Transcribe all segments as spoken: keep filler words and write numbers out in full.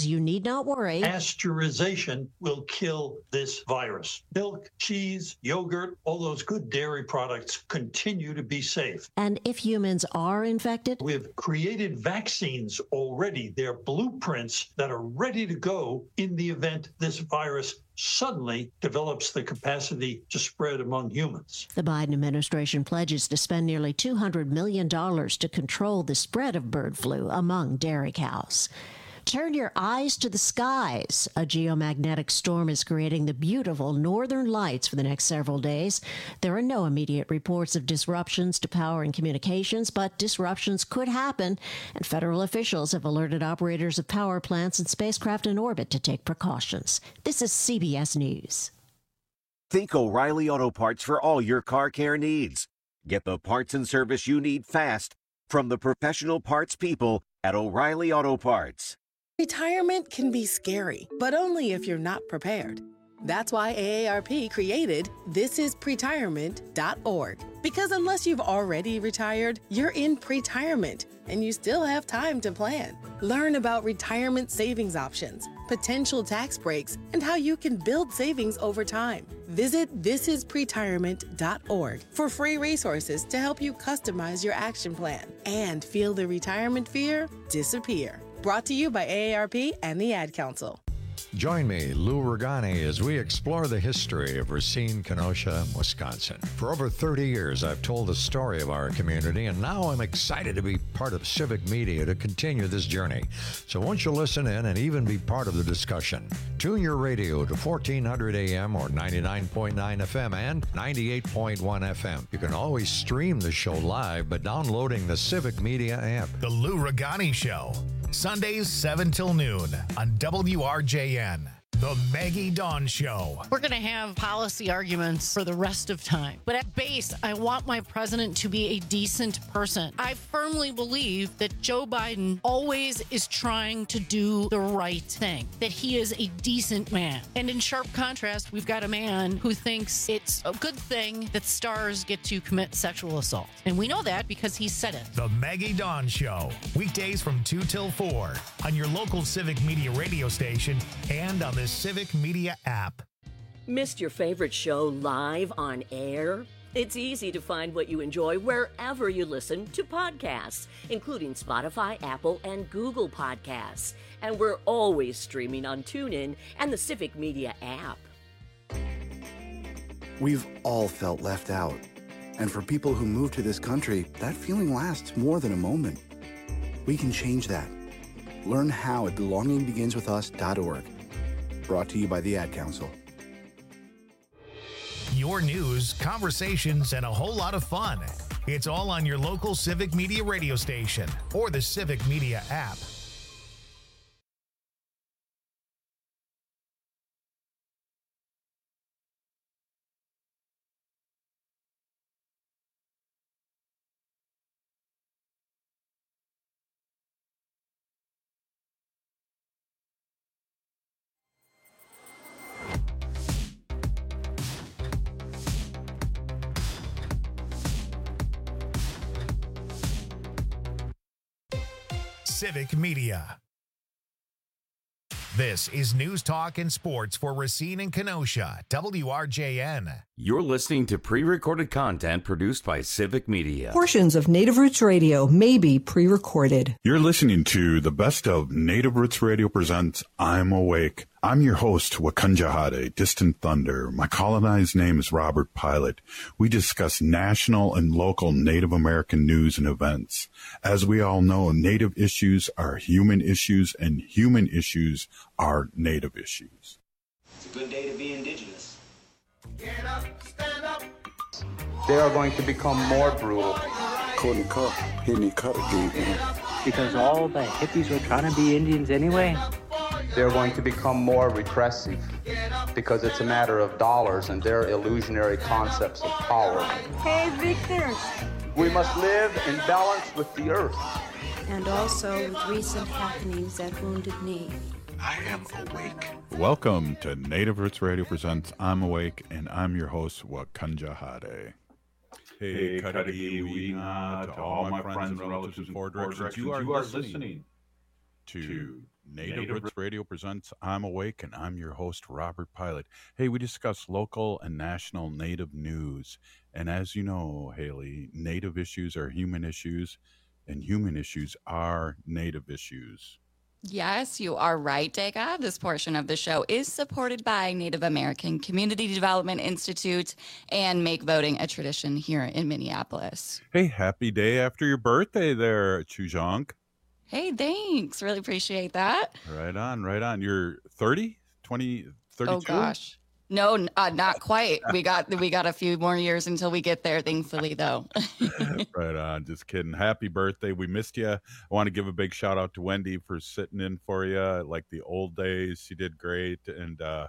says you need not worry. Pasteurization will kill this virus. Milk, cheese, yogurt, all those good dairy products continue to be safe. And if humans are infected? We've created vaccines already. They're blueprints that are ready to go in the event this virus suddenly develops the capacity to spread among humans. The Biden administration pledges to spend nearly two hundred million dollars to control the spread of bird flu among dairy cows. Turn your eyes to the skies. A geomagnetic storm is creating the beautiful northern lights for the next several days. There are no immediate reports of disruptions to power and communications, but disruptions could happen, and federal officials have alerted operators of power plants and spacecraft in orbit to take precautions. This is C B S News. Think O'Reilly Auto Parts for all your car care needs. Get the parts and service you need fast from the professional parts people at O'Reilly Auto Parts. Retirement can be scary, but only if you're not prepared. That's why A A R P created this is pretirement dot org. Because unless you've already retired, you're in pretirement, and you still have time to plan. Learn about retirement savings options, potential tax breaks, and how you can build savings over time. Visit this is pretirement dot org for free resources to help you customize your action plan and feel the retirement fear disappear. Brought to you by A A R P and the Ad Council. Join me, Lou Regani, as we explore the history of Racine, Kenosha, Wisconsin. For over thirty years, I've told the story of our community, and now I'm excited to be part of Civic Media to continue this journey. So won't you listen in and even be part of the discussion? Tune your radio to fourteen hundred A M or ninety-nine point nine F M and ninety-eight point one F M. You can always stream the show live by downloading the Civic Media app. The Lou Regani Show. Sundays, seven till noon on W R J N. The Maggie Dawn Show. We're going to have policy arguments for the rest of time. But at base, I want my president to be a decent person. I firmly believe that Joe Biden always is trying to do the right thing, that he is a decent man. And in sharp contrast, we've got a man who thinks it's a good thing that stars get to commit sexual assault. And we know that because he said it. The Maggie Dawn Show. Weekdays from two till four on your local Civic Media radio station and on the Civic Media app. Missed your favorite show live on air? It's easy to find what you enjoy wherever you listen to podcasts, including Spotify, Apple, and Google Podcasts. And we're always streaming on TuneIn and the Civic Media app. We've all felt left out. And for people who move to this country, that feeling lasts more than a moment. We can change that. Learn how at belonging begins with us dot org. Brought to you by the Ad Council. Your news, conversations, and a whole lot of fun. It's all on your local Civic Media radio station or the Civic Media app. Civic Media. This is News Talk and Sports for Racine and Kenosha, W R J N. You're listening to pre-recorded content produced by Civic Media. Portions of Native Roots Radio may be pre-recorded. You're listening to the best of Native Roots Radio presents I'm Awake. I'm your host, Wakanja Hade, Distant Thunder. My colonized name is Robert Pilot. We discuss national and local Native American news and events. As we all know, Native issues are human issues, and human issues are Native issues. It's a good day to be indigenous. Get up, stand up. They are going to become more brutal. Couldn't cut, hitting cut again. Because all the hippies were trying to be Indians anyway. They're going to become more repressive because it's a matter of dollars and their illusionary concepts of power. Hey, Victor. We must live in balance with the earth. And also with recent happenings at Wounded Knee. I am awake. Welcome to Native Roots Radio presents I'm Awake, and I'm your host, Wakanja Hade. Hey, Kariwina, to all my friends and relatives in four directions, you are listening to Native, Native Roots Radio presents I'm Awake, and I'm your host, Robert Pilot. Hey, we discuss local and national Native news. And as you know, Haley, Native issues are human issues, and human issues are Native issues. Yes, you are right, Dega. This portion of the show is supported by Native American Community Development Institute and Make Voting a Tradition here in Minneapolis. Hey, happy day after your birthday there, Chujong. Hey, thanks. Really appreciate that. Right on, right on. You're thirty, twenty, thirty-two? Oh, gosh. No, uh, not quite. We got we got a few more years until we get there, thankfully, though. Right on. Just kidding. Happy birthday. We missed you. I want to give a big shout out to Wendy for sitting in for you like the old days. She did great. And uh,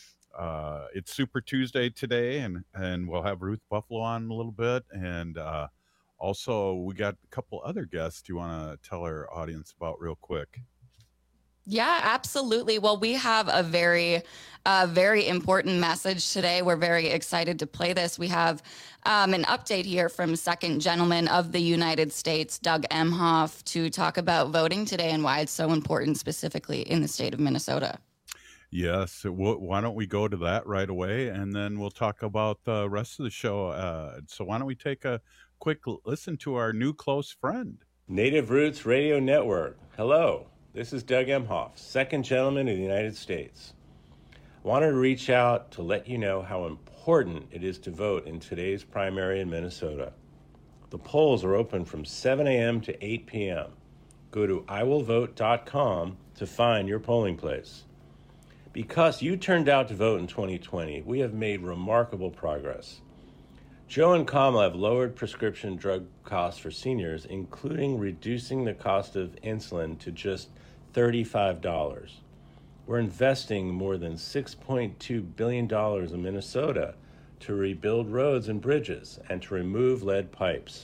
uh, it's Super Tuesday today, and, and we'll have Ruth Buffalo on a little bit. And uh, also, we got a couple other guests you want to tell our audience about real quick. Yeah, absolutely. Well, we have a very, uh, very important message today. We're very excited to play this. We have um, an update here from Second Gentleman of the United States, Doug Emhoff, to talk about voting today and why it's so important, specifically in the state of Minnesota. Yes. W- why don't we go to that right away, and then we'll talk about the rest of the show. Uh, so why don't we take a quick listen to our new close friend. Native Roots Radio Network. Hello. This is Doug Emhoff, Second Gentleman of the United States. I wanted to reach out to let you know how important it is to vote in today's primary in Minnesota. The polls are open from seven a.m. to eight p.m. Go to I will vote dot com to find your polling place. Because you turned out to vote in twenty twenty, we have made remarkable progress. Joe and Kamala have lowered prescription drug costs for seniors, including reducing the cost of insulin to just thirty-five dollars. We're investing more than six point two billion dollars in Minnesota to rebuild roads and bridges and to remove lead pipes.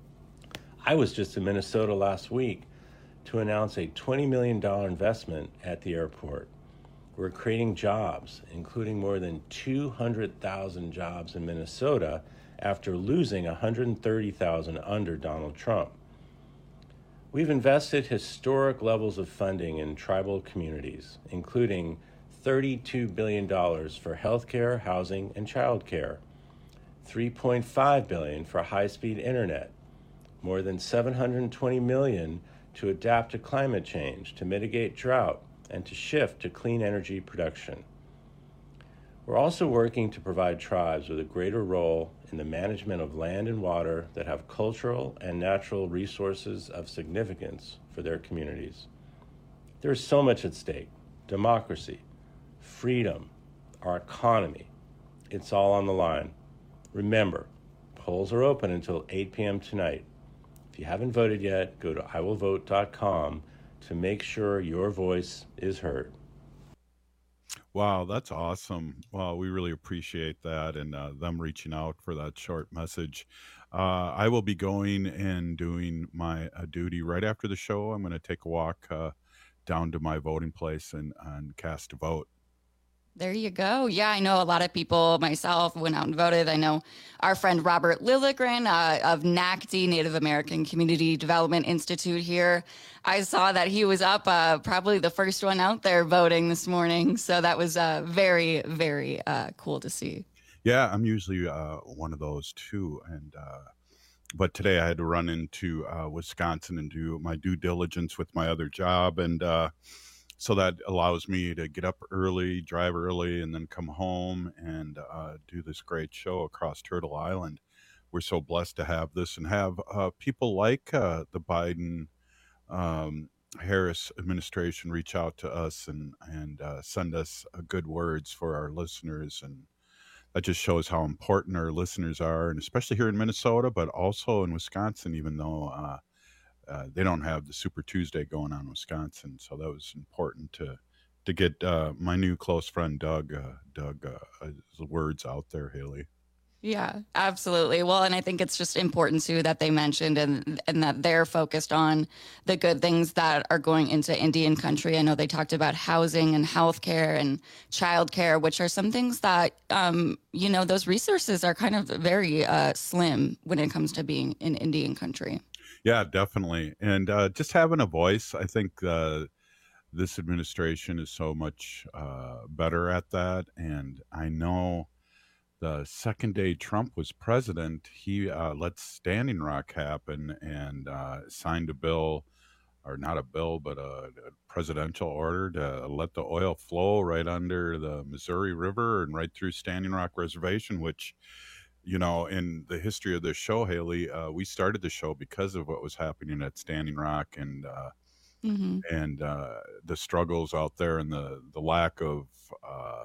I was just in Minnesota last week to announce a twenty million dollars investment at the airport. We're creating jobs, including more than two hundred thousand jobs in Minnesota after losing one hundred thirty thousand under Donald Trump. We've invested historic levels of funding in tribal communities, including thirty-two billion dollars for healthcare, housing, and childcare, three point five billion dollars for high-speed internet, more than seven hundred twenty million dollars to adapt to climate change, to mitigate drought, and to shift to clean energy production. We're also working to provide tribes with a greater role in the management of land and water that have cultural and natural resources of significance for their communities. There's so much at stake: democracy, freedom, our economy. It's all on the line. Remember, polls are open until eight p.m. tonight. If you haven't voted yet, go to I will vote dot com to make sure your voice is heard. Wow, that's awesome. Well, we really appreciate that, and uh, them reaching out for that short message. Uh, I will be going and doing my uh, duty right after the show. I'm going to take a walk uh, down to my voting place and, and cast a vote. There you go. Yeah, I know a lot of people, myself, went out and voted. I know our friend Robert Lilligren uh, of N A C D, Native American Community Development Institute here. I saw that he was up, uh, probably the first one out there voting this morning. So that was uh, very, very uh, cool to see. Yeah, I'm usually uh, one of those too. And uh, but today I had to run into uh, Wisconsin and do my due diligence with my other job. And uh So that allows me to get up early, drive early, and then come home and uh, do this great show across Turtle Island. We're so blessed to have this and have uh, people like uh, the Biden um, Harris administration reach out to us and, and uh, send us uh, good words for our listeners. And that just shows how important our listeners are, and especially here in Minnesota, but also in Wisconsin, even though uh, Uh, they don't have the Super Tuesday going on in Wisconsin, so that was important to to get uh, my new close friend Doug uh, Doug uh, words out there, Haley. Yeah, absolutely. Well, and I think it's just important too that they mentioned and and that they're focused on the good things that are going into Indian country. I know they talked about housing and healthcare and childcare, which are some things that um, you know, those resources are kind of very uh, slim when it comes to being in Indian country. Yeah, definitely. And uh, just having a voice, I think uh, this administration is so much uh, better at that. And I know the second day Trump was president, he uh, let Standing Rock happen and uh, signed a bill, or not a bill, but a, a presidential order to let the oil flow right under the Missouri River and right through Standing Rock Reservation, which, you know, in the history of this show, Haley, uh, we started the show because of what was happening at Standing Rock and uh, mm-hmm. and uh, the struggles out there and the, the lack of, uh,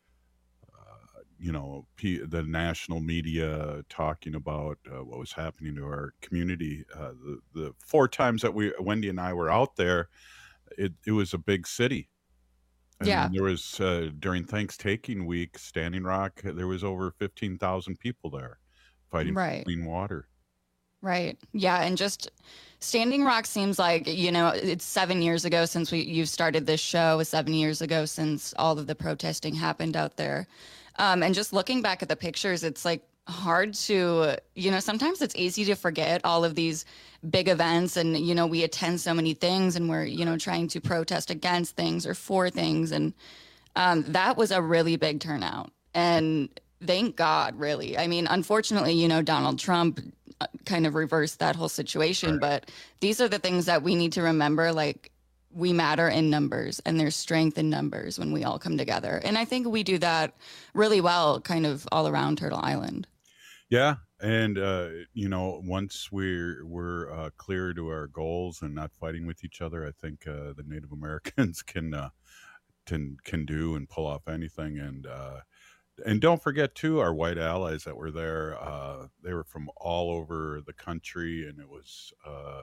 uh, you know, P- the national media talking about uh, what was happening to our community. Uh, the, the four times that we, Wendy and I were out there, it, it was a big city. And yeah. there was, uh, during Thanksgiving week, Standing Rock, there was over fifteen thousand people there fighting right. for clean water. Right. Yeah. And just Standing Rock seems like, you know, it's seven years ago since we you started this show, seven years ago since all of the protesting happened out there. Um, and just looking back at the pictures, it's like hard to, you know, sometimes it's easy to forget all of these big events and, you know, we attend so many things and we're, you know, trying to protest against things or for things. And um, that was a really big turnout. And thank God, really. I mean, unfortunately, you know, Donald Trump kind of reversed that whole situation. Right. But these are the things that we need to remember, like, we matter in numbers and there's strength in numbers when we all come together. And I think we do that really well kind of all around Turtle Island. Yeah. And, uh, you know, once we're, we're uh, clear to our goals and not fighting with each other, I think uh, the Native Americans can, uh, can, can do and pull off anything. And, uh, and don't forget, too, our white allies that were there. Uh, they were from all over the country, and it was uh,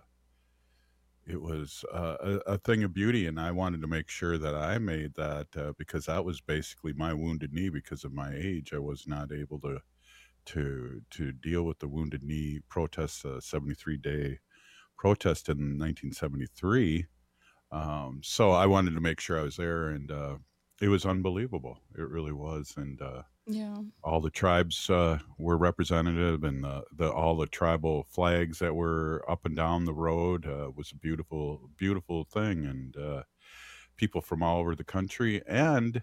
it was uh, a, a thing of beauty. And I wanted to make sure that I made that uh, because that was basically my wounded knee. Because of my age, I was not able to to to deal with the wounded knee protests, a seventy-three day protest in nineteen seventy-three. Um, so I wanted to make sure I was there, and uh, it was unbelievable. It really was. And uh, yeah, all the tribes uh, were representative, and the, the all the tribal flags that were up and down the road uh, was a beautiful, beautiful thing. And uh, people from all over the country, and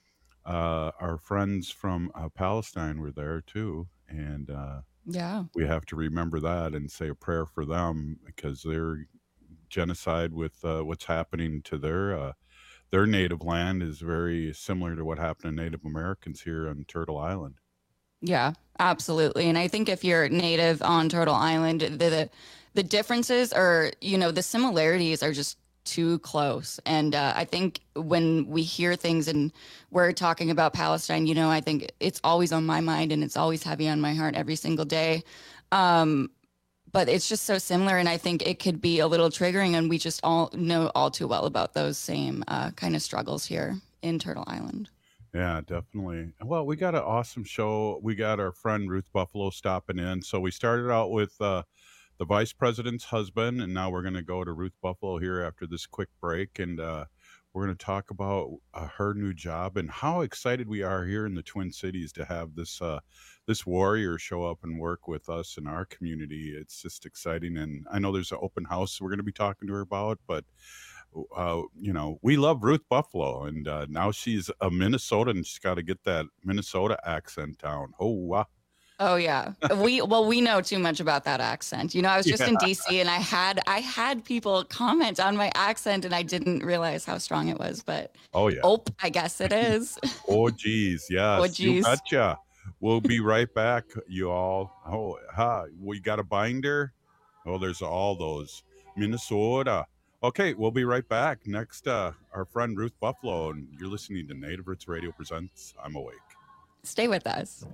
uh, our friends from uh, Palestine were there too. And uh, yeah, we have to remember that and say a prayer for them, because their genocide with uh, what's happening to their uh, their native land is very similar to what happened to Native Americans here on Turtle Island. Yeah, absolutely. And I think if you're native on Turtle Island, the the, the differences are, you know, the similarities are just too close. And uh, I think when we hear things and we're talking about Palestine, you know, I think it's always on my mind and it's always heavy on my heart every single day. Um, but it's just so similar. And I think it could be a little triggering. And we just all know all too well about those same uh, kind of struggles here in Turtle Island. Yeah, definitely. Well, we got an awesome show. We got our friend Ruth Buffalo stopping in. So we started out with uh, the vice president's husband, and now we're going to go to Ruth Buffalo here after this quick break. And uh, we're going to talk about uh, her new job and how excited we are here in the Twin Cities to have this uh, this warrior show up and work with us in our community. It's just exciting. And I know there's an open house we're going to be talking to her about, but uh, you know, we love Ruth Buffalo, and uh, now she's a Minnesotan, and she's got to get that Minnesota accent down. Oh, wow. Oh yeah. We, well, we know too much about that accent. You know, I was just yeah. in D C and I had, I had people comment on my accent and I didn't realize how strong it was, but oh yeah. Oh, I guess it is. Oh geez. Yes. Oh, geez. You betcha. We'll be right back, you all. Oh, ha. We got a binder. Oh, there's all those. Minnesota. Okay, we'll be right back. Next, uh, our friend Ruth Buffalo, and you're listening to Native Roots Radio Presents I'm Awake. Stay with us.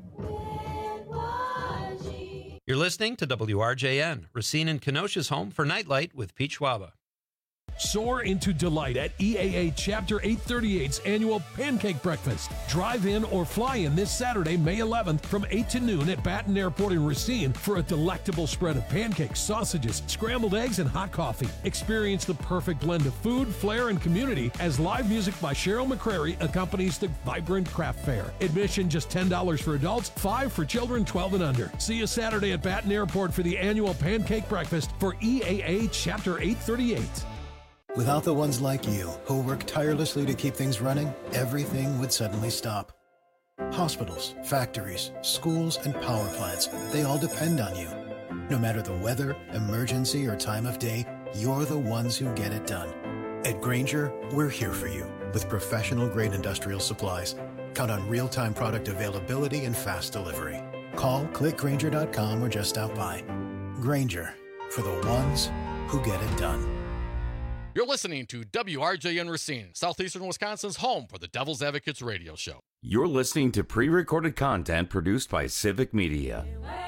You're listening to W R J N, Racine and Kenosha's home for Nightlight with Pete Schwaba. Soar into delight at E A A Chapter eight thirty-eight's annual Pancake Breakfast. Drive in or fly in this Saturday, May eleventh from eight to noon at Baton Airport in Racine for a delectable spread of pancakes, sausages, scrambled eggs, and hot coffee. Experience the perfect blend of food, flair, and community as live music by Cheryl McCrary accompanies the vibrant craft fair. Admission just ten dollars for adults, five dollars for children twelve and under. See you Saturday at Baton Airport for the annual Pancake Breakfast for E A A Chapter eight thirty-eight. Without the ones like you, who work tirelessly to keep things running, everything would suddenly stop. Hospitals, factories, schools, and power plants, they all depend on you. No matter the weather, emergency, or time of day, you're the ones who get it done. At Grainger, we're here for you with professional-grade industrial supplies. Count on real-time product availability and fast delivery. Call, click Grainger dot com, or just stop by. Grainger, for the ones who get it done. You're listening to W R J N Racine, Southeastern Wisconsin's home for the Devil's Advocates radio show. You're listening to pre-recorded content produced by Civic Media.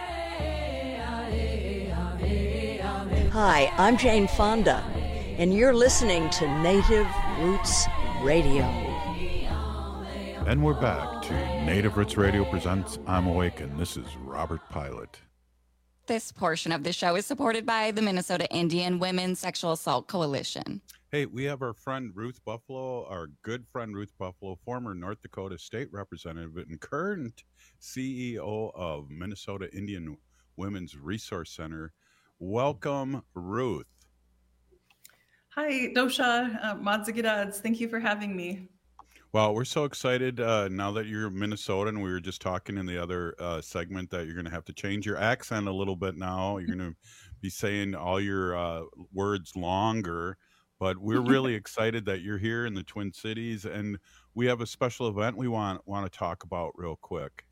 Hi, I'm Jane Fonda, and you're listening to Native Roots Radio. And we're back to Native Roots Radio presents I'm Awake, and this is Robert Pilot. This portion of the show is supported by the Minnesota Indian Women's Sexual Assault Coalition. Hey, we have our friend Ruth Buffalo, our good friend Ruth Buffalo, former North Dakota State Representative and current C E O of Minnesota Indian Women's Resource Center. Welcome, Ruth. Hi, Dosha, uh, Madzigidads. Thank you for having me. Well, we're so excited uh, now that you're Minnesotan. We were just talking in the other uh, segment that you're going to have to change your accent a little bit now. You're going to be saying all your uh, words longer. But we're really excited that you're here in the Twin Cities, and we have a special event we want want to talk about real quick.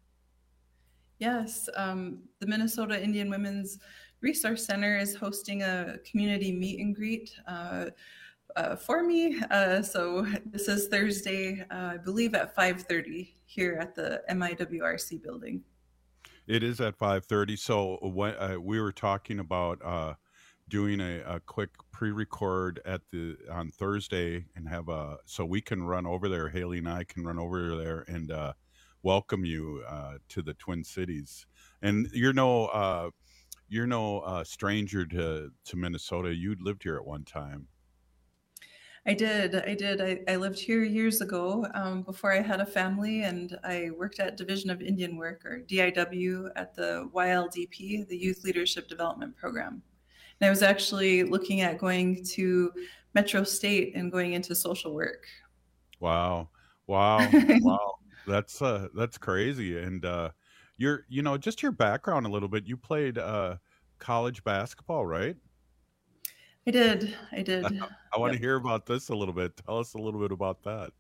Yes, um, the Minnesota Indian Women's Resource Center is hosting a community meet and greet uh, uh, for me. Uh, so this is Thursday, uh, I believe at five thirty here at the M I W R C building. It is at five thirty. So when, uh, we were talking about uh, doing a, a quick pre-record at the on Thursday and have a so we can run over there. Haley and I can run over there and uh, welcome you uh, to the Twin Cities. And you're no uh, you're no uh, stranger to to Minnesota. You lived here at one time. I did. I did. I, I lived here years ago um, before I had a family, and I worked at Division of Indian Work, or D I W, at the Y L D P, the Youth Leadership Development Program. And I was actually looking at going to Metro State and going into social work. Wow. Wow. Wow. That's uh, that's crazy. And uh, you're, you know, just your background a little bit. You played uh, college basketball, right? I did. I did. I want yep. to hear about this a little bit. Tell us a little bit about that.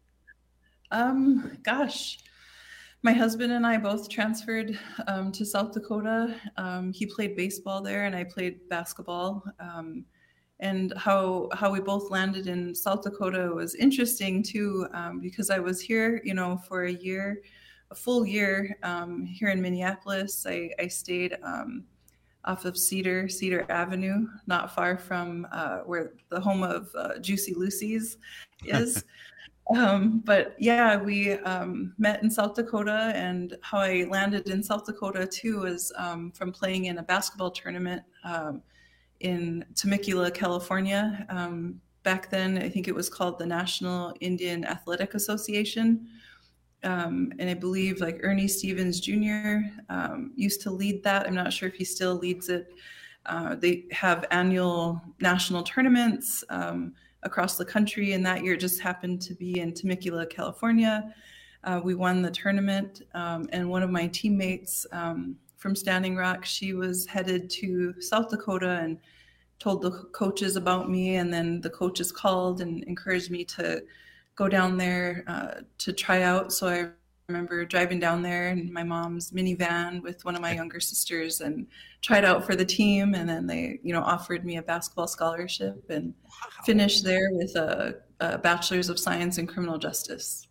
Um, gosh, my husband and I both transferred um, to South Dakota. Um, he played baseball there, and I played basketball. Um, and how how we both landed in South Dakota was interesting too, um, because I was here, you know, for a year, a full year um, here in Minneapolis. I, I stayed. Um, off of Cedar, Cedar Avenue, not far from uh, where the home of uh, Juicy Lucy's is. um, but yeah, we um, met in South Dakota, and how I landed in South Dakota too was um, from playing in a basketball tournament um, in Temecula, California. Um, back then, I think it was called the National Indian Athletic Association. Um, and I believe like Ernie Stevens Junior Um, used to lead that. I'm not sure if he still leads it. Uh, they have annual national tournaments um, across the country, and that year just happened to be in Temecula, California. Uh, we won the tournament, um, and one of my teammates um, from Standing Rock, she was headed to South Dakota and told the coaches about me, and then the coaches called and encouraged me to go down there uh, to try out. So I remember driving down there in my mom's minivan with one of my younger sisters and tried out for the team. And then they, you know, offered me a basketball scholarship and wow. finished there with a, a bachelor's of science in criminal justice.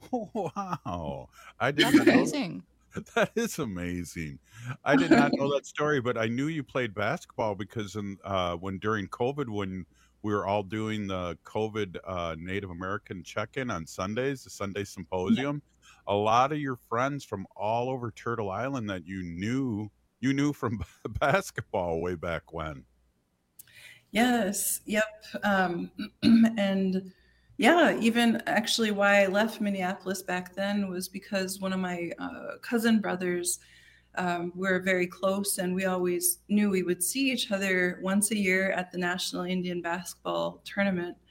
Wow. I did That's not amazing. Know, that is amazing. I did not know that story, but I knew you played basketball because in, uh, when during COVID, when we were all doing the COVID uh, Native American check-in on Sundays, the Sunday Symposium. Yeah. A lot of your friends from all over Turtle Island that you knew, you knew from basketball way back when. Yes. Yep. Um, and yeah, even actually why I left Minneapolis back then was because one of my uh, cousin brothers, Um, we're very close, and we always knew we would see each other once a year at the National Indian Basketball Tournament.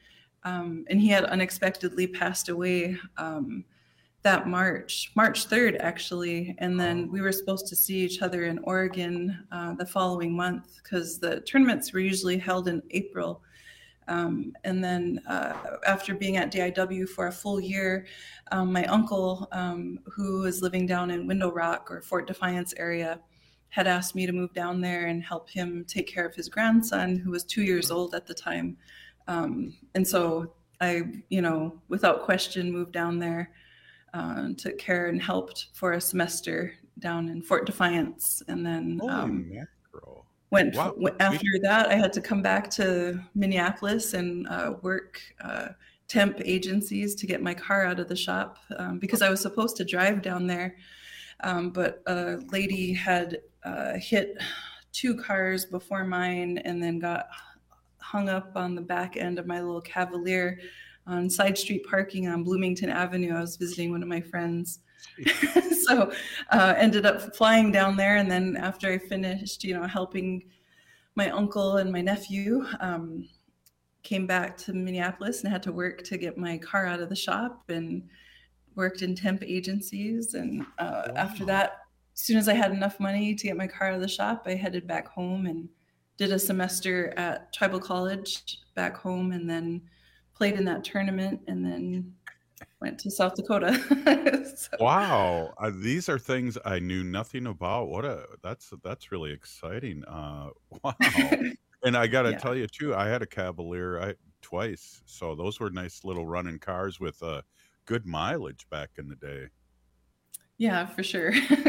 Um, and he had unexpectedly passed away um, that March, March third, actually. And then we were supposed to see each other in Oregon uh, the following month, because the tournaments were usually held in April. Um, and then uh, after being at D I W for a full year, um, my uncle, um, who was living down in Window Rock or Fort Defiance area, had asked me to move down there and help him take care of his grandson, who was two years old at the time. Um, and so I, you know, without question, moved down there, uh, took care and helped for a semester down in Fort Defiance. And then um, went, Wow. went after that, I had to come back to Minneapolis and uh, work uh, temp agencies to get my car out of the shop um, because I was supposed to drive down there. Um, but a lady had uh, hit two cars before mine and then got hung up on the back end of my little Cavalier on side street parking on Bloomington Avenue. I was visiting one of my friends. so uh, ended up flying down there. And then after I finished, you know, helping my uncle and my nephew, um, came back to Minneapolis and had to work to get my car out of the shop and worked in temp agencies. And uh, wow. after that, as soon as I had enough money to get my car out of the shop, I headed back home and did a semester at Tribal College back home, and then played in that tournament, and then went to South Dakota. so. Wow, uh, these are things I knew nothing about. What a that's that's really exciting. Uh, wow, and I got to Yeah. tell you too, I had a Cavalier I, twice, so those were nice little running cars with uh, good mileage back in the day. Yeah, for sure.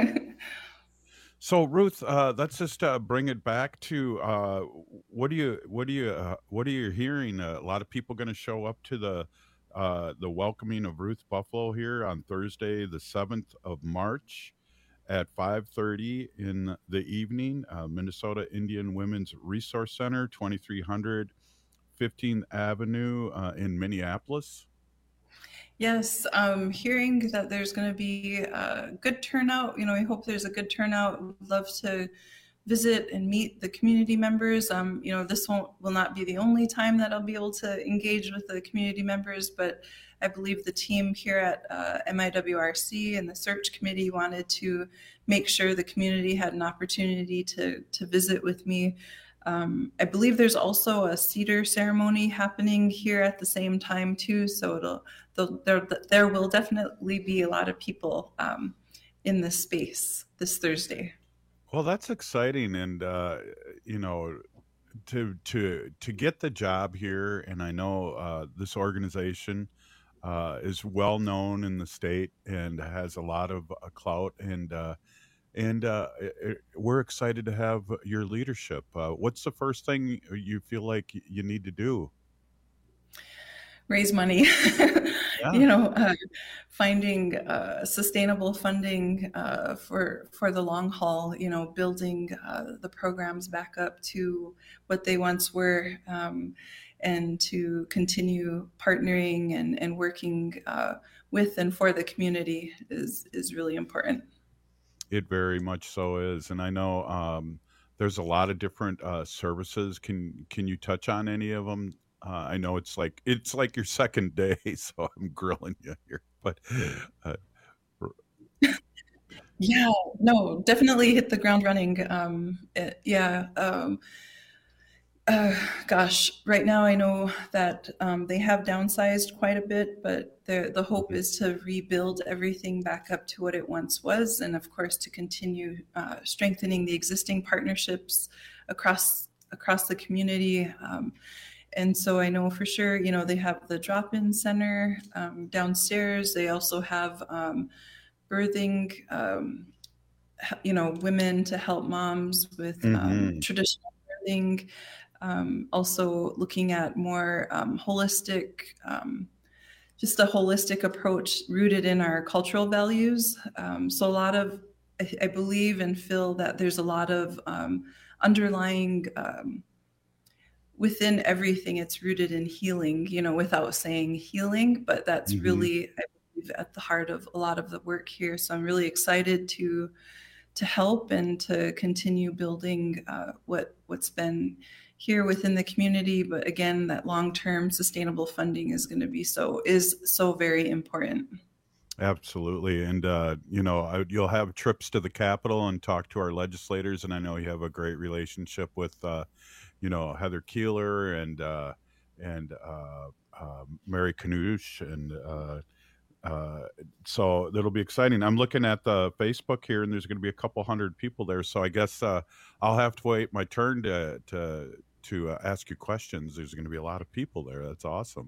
So Ruth, uh, let's just uh, bring it back to uh, what do you what do you uh, what are you hearing? Uh, a lot of people going to show up to the uh, the welcoming of Ruth Buffalo here on Thursday, the seventh of March, at five thirty in the evening. Uh, Minnesota Indian Women's Resource Center, twenty-three hundred fifteenth Avenue uh, in Minneapolis. Yes, um, hearing that there's going to be a good turnout. You know, we hope there's a good turnout. We'd love to visit and meet the community members. Um, you know, this won't will not be the only time that I'll be able to engage with the community members, but I believe the team here at uh, M I W R C and the search committee wanted to make sure the community had an opportunity to to visit with me. Um, I believe there's also a cedar ceremony happening here at the same time too, so it'll the, there there will definitely be a lot of people um, in this space this Thursday. Well, that's exciting, and uh, you know, to to to get the job here, and I know uh, this organization uh, is well known in the state and has a lot of uh, clout, and uh, and uh, it, we're excited to have your leadership. Uh, what's the first thing you feel like you need to do? Raise money. Yeah. You know, uh, finding uh, sustainable funding uh, for for the long haul. You know, building uh, the programs back up to what they once were, um, and to continue partnering and and working uh, with and for the community is is really important. It very much so is, and I know um, there's a lot of different uh, services. Can can you touch on any of them? Uh, I know it's like it's like your second day, so I'm grilling you here. But uh, Yeah, no, definitely hit the ground running. Um, it- yeah. Um, uh, gosh, right now I know that um, they have downsized quite a bit, but the the hope is to rebuild everything back up to what it once was, and of course to continue uh, strengthening the existing partnerships across across the community. Um, and so I know for sure, you know, they have the drop-in center um, downstairs. They also have um, birthing, um, h- you know, women to help moms with um, Mhm. traditional birthing. Um, also looking at more um, holistic, um, just a holistic approach rooted in our cultural values. Um, so a lot of, I, I believe and feel that there's a lot of um, underlying, um, within everything, it's rooted in healing, you know, without saying healing, but that's Mhm. really, I believe, at the heart of a lot of the work here. So I'm really excited to to help and to continue building uh, what what's been here within the community. But again, that long-term sustainable funding is going to be so is so very important. Absolutely. And, uh, you know, I, you'll have trips to the Capitol and talk to our legislators. And I know you have a great relationship with, uh, you know, Heather Keeler and uh, and uh, uh, Mary Knoosh. And uh, uh, so it'll be exciting. I'm looking at the Facebook here, and there's going to be a couple hundred people there. So I guess uh, I'll have to wait my turn to, to, to uh, ask you questions. There's going to be a lot of people there. That's awesome.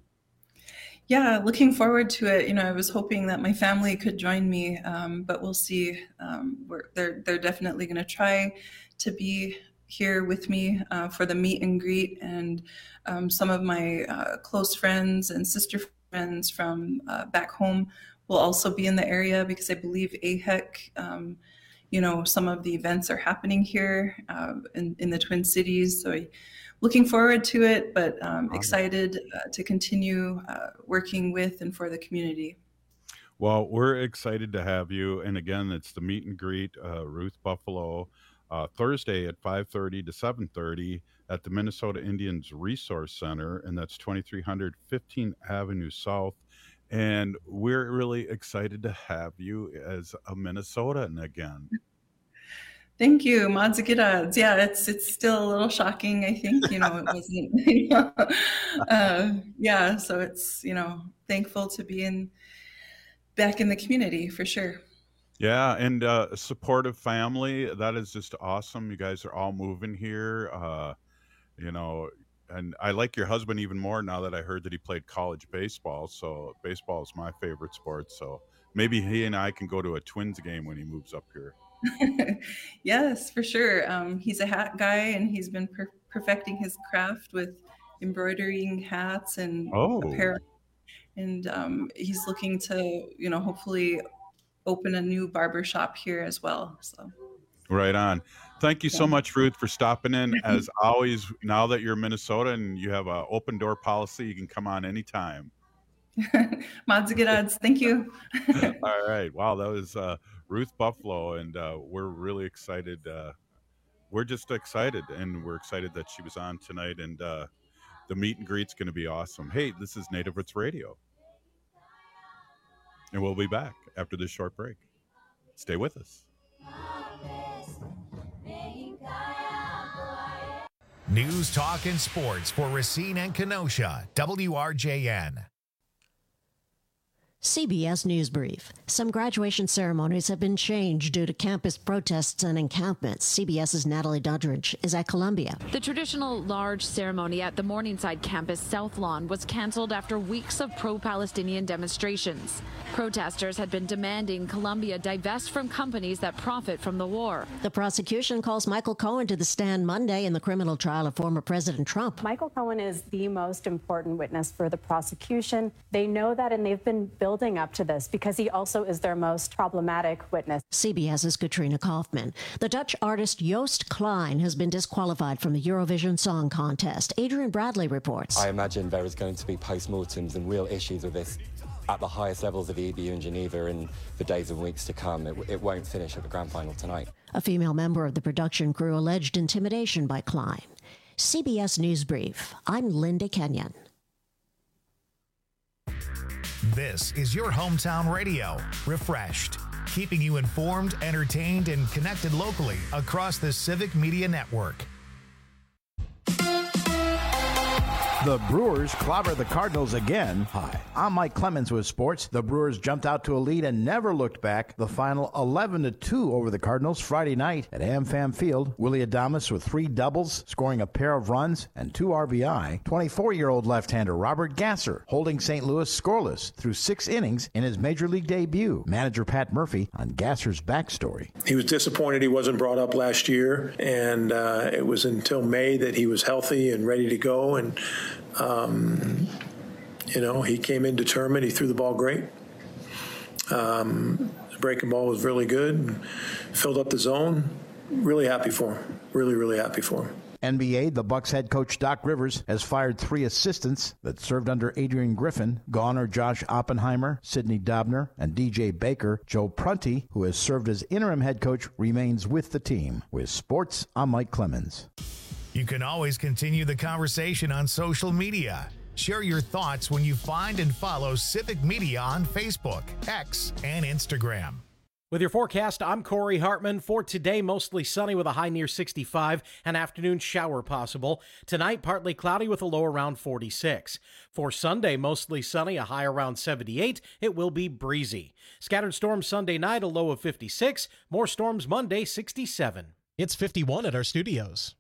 Yeah, looking forward to it. You know, I was hoping that my family could join me, um, but we'll see. Um, we're, they're they're definitely going to try to be here with me uh, for the meet and greet, and um, some of my uh, close friends and sister friends from uh, back home will also be in the area, because I believe A H E C, um, you know, some of the events are happening here uh, in in the Twin Cities. So. I, Looking forward to it, but um, excited uh, to continue uh, working with and for the community. Well, we're excited to have you. And again, it's the meet and greet, uh, Ruth Buffalo, uh, Thursday at five thirty to seven thirty at the Minnesota Indians Resource Center. And that's twenty-three hundred fifteenth Avenue South. And we're really excited to have you as a Minnesotan again. Thank you, Madzagidad. Yeah, it's it's still a little shocking. I think, you know, it wasn't, you know, uh, yeah. So it's, you know, thankful to be in back in the community for sure. Yeah, and uh, supportive family. That is just awesome. You guys are all moving here, uh, you know, and I like your husband even more now that I heard that he played college baseball. So baseball is my favorite sport. So maybe he and I can go to a Twins game when he moves up here. Yes, for sure. Um, he's a hat guy, and he's been per- perfecting his craft with embroidering hats and oh. apparel. And um, he's looking to, you know, hopefully open a new barber shop here as well. So, right on. Thank you so much, Ruth, for stopping in. As always, now that you're in Minnesota and you have an open door policy, you can come on anytime. Madzagadads, thank you. All right. Wow, that was uh, Ruth Buffalo, and uh, we're really excited. Uh, we're just excited, and we're excited that she was on tonight, and uh, the meet and greet's going to be awesome. Hey, this is Native Roots Radio, and we'll be back after this short break. Stay with us. News, talk, and sports for Racine and Kenosha. W R J N. C B S News Brief. Some graduation ceremonies have been changed due to campus protests and encampments. CBS's Natalie Doddridge is at Columbia. The traditional large ceremony at the Morningside campus South Lawn was canceled after weeks of pro-Palestinian demonstrations. Protesters had been demanding Columbia divest from companies that profit from the war. The prosecution calls Michael Cohen to the stand Monday in the criminal trial of former President Trump. Michael Cohen is the most important witness for the prosecution. They know that, and they've been building up to this because he also is their most problematic witness. CBS's Katrina Kaufman. The Dutch artist Joost Klein has been disqualified from the Eurovision Song Contest. Adrian Bradley reports. I imagine there is going to be postmortems and real issues with this at the highest levels of the E B U in Geneva in the days and weeks to come. It, it won't finish at the grand final tonight. A female member of the production crew alleged intimidation by Klein. C B S News Brief. I'm Linda Kenyon. This is your hometown radio, Refreshed, keeping you informed, entertained, and connected locally across the Civic Media Network. The Brewers clobber the Cardinals again. Hi, I'm Mike Clemens with sports. The Brewers jumped out to a lead and never looked back. The final eleven to two over the Cardinals Friday night at AmFam Field. Willie Adames with three doubles, scoring a pair of runs and two R B I. twenty-four-year-old left-hander Robert Gasser holding Saint Louis scoreless through six innings in his Major League debut. Manager Pat Murphy on Gasser's backstory. He was disappointed he wasn't brought up last year, and uh, it was until May that he was healthy and ready to go, and Um, you know, he came in determined. He threw the ball great. Um, the breaking ball was really good. Filled up the zone. Really happy for him. Really, really happy for him. N B A, the Bucks head coach Doc Rivers has fired three assistants that served under Adrian Griffin. Gone are Josh Oppenheimer, Sidney Dobner, and D J Baker. Joe Prunty, who has served as interim head coach, remains with the team. With sports, I'm Mike Clemens. You can always continue the conversation on social media. Share your thoughts when you find and follow Civic Media on Facebook, X, and Instagram. With your forecast, I'm Corey Hartman. For today, mostly sunny with a high near sixty-five, an afternoon shower possible. Tonight, partly cloudy with a low around forty-six. For Sunday, mostly sunny, a high around seventy-eight. It will be breezy. Scattered storms Sunday night, a low of fifty-six. More storms Monday, sixty-seven. It's fifty-one at our studios.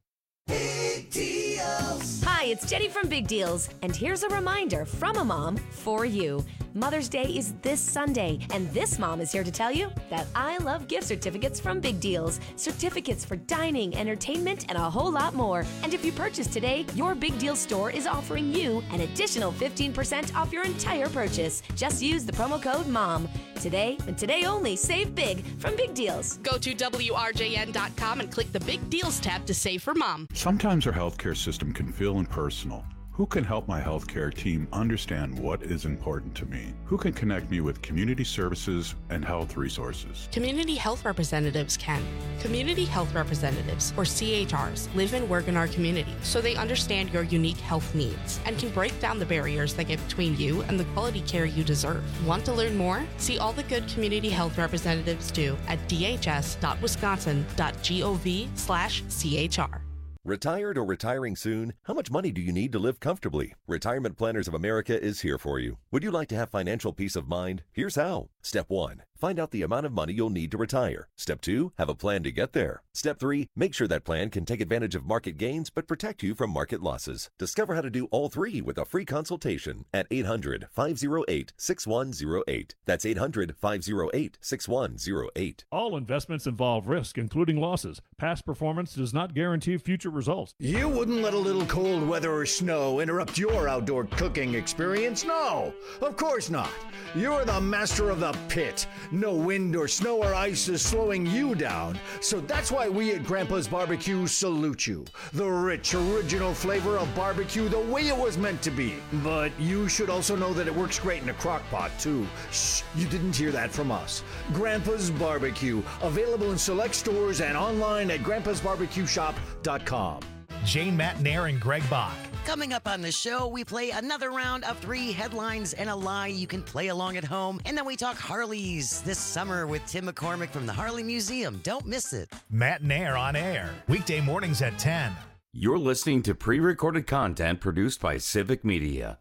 Big Deals. Hi, it's Jenny from Big Deals, and here's a reminder from a mom for you. Mother's Day is this Sunday, and this mom is here to tell you that I love gift certificates from Big Deals. Certificates for dining, entertainment, and a whole lot more. And if you purchase today, your Big Deals store is offering you an additional fifteen percent off your entire purchase. Just use the promo code MOM. Today, and today only, save big from Big Deals. Go to W R J N dot com and click the Big Deals tab to save for Mom. Sometimes our healthcare system can feel impersonal. Who can help my healthcare team understand what is important to me? Who can connect me with community services and health resources? Community health representatives can. Community health representatives, or C H Rs, live and work in our community, so they understand your unique health needs and can break down the barriers that get between you and the quality care you deserve. Want to learn more? See all the good community health representatives do at d h s dot wisconsin dot gov slash c h r. Retired or retiring soon? How much money do you need to live comfortably? Retirement Planners of America is here for you. Would you like to have financial peace of mind? Here's how. Step one, find out the amount of money you'll need to retire. Step two, have a plan to get there. Step three, make sure that plan can take advantage of market gains but protect you from market losses. Discover how to do all three with a free consultation at eight hundred, five oh eight, six one oh eight. That's eight hundred, five oh eight, six one oh eight. All investments involve risk, including losses. Past performance does not guarantee future results. You wouldn't let a little cold weather or snow interrupt your outdoor cooking experience? No, of course not. You're the master of the pit. No wind or snow or ice is slowing you down. So that's why we at Grandpa's Barbecue salute you. The rich, original flavor of barbecue the way it was meant to be. But you should also know that it works great in a crock pot, too. Shh, you didn't hear that from us. Grandpa's Barbecue, available in select stores and online at grandpas barbecue shop dot com. Jane Matnair and Greg Bach. Coming up on the show, we play another round of three headlines and a lie you can play along at home. And then we talk Harleys this summer with Tim McCormick from the Harley Museum. Don't miss it. Matnair on air, weekday mornings at ten. You're listening to pre-recorded content produced by Civic Media.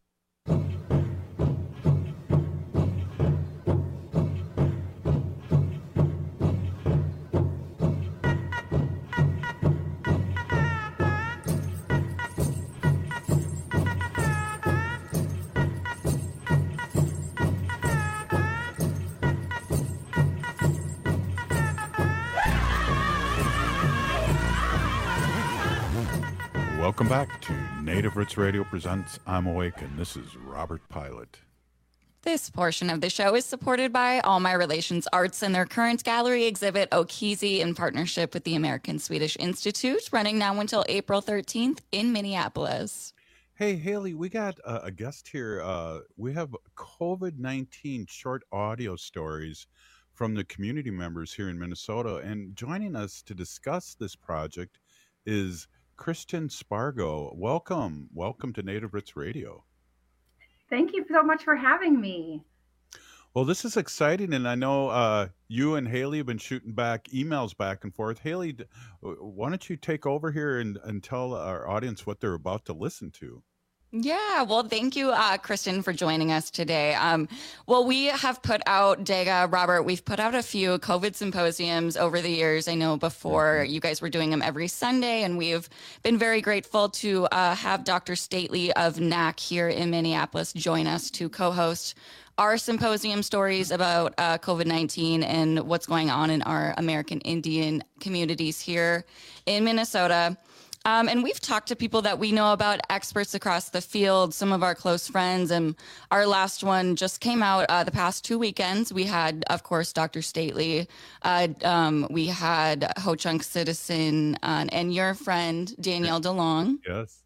Welcome back to Native Roots Radio presents I'm Awake, and this is Robert Pilot. This portion of the show is supported by All My Relations Arts and their current gallery exhibit, Okizi, in partnership with the American Swedish Institute, running now until April thirteenth in Minneapolis. Hey, Haley, we got uh, a guest here. Uh, we have COVID nineteen short audio stories from the community members here in Minnesota, and joining us to discuss this project is Kristen Spargo. Welcome. Welcome to Native Roots Radio. Thank you so much for having me. Well, this is exciting, and I know uh, you and Haley have been shooting back emails back and forth. Haley, why don't you take over here and, and tell our audience what they're about to listen to? Yeah, well, thank you, uh, Kristen, for joining us today. Um, well, we have put out, Dega, Robert, we've put out a few COVID symposiums over the years. I know before you guys were doing them every Sunday, and we've been very grateful to uh, have Doctor Stately of N A C here in Minneapolis join us to co-host our symposium stories about uh, COVID nineteen and what's going on in our American Indian communities here in Minnesota. Um, and we've talked to people that we know about, experts across the field, some of our close friends. And our last one just came out uh, the past two weekends. We had, of course, Doctor Stately. Uh, um, we had Ho Chunk Citizen uh, and your friend, Danielle DeLong. Yes.